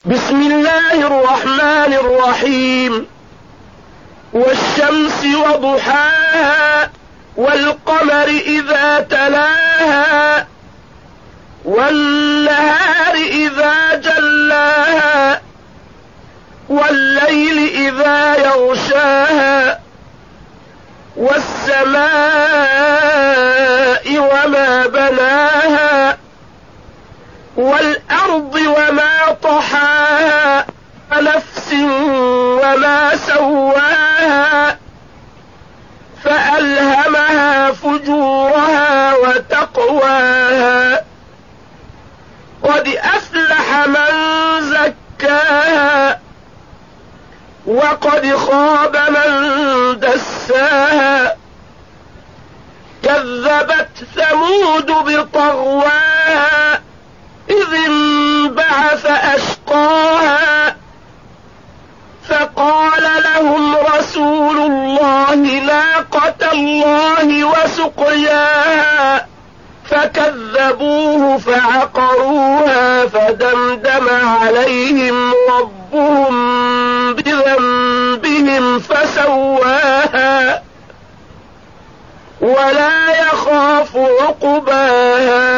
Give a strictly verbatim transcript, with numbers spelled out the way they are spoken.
بسم الله الرحمن الرحيم. والشمس وضحاها والقمر إذا تلاها والنهار إذا جلاها والليل إذا يغشاها والسماء وما بناها والأرض وما طحاها ونفس وما سواها فألهمها فجورها وتقواها قد أفلح من زكاها وقد خاب من دساها كذبت ثمود بطغواها إذ انبعث أشقاها فقال لهم رسول الله ناقة الله وسقياها فكذبوه فعقروها فدمدم عليهم ربهم بذنبهم فسواها ولا يخاف عقباها.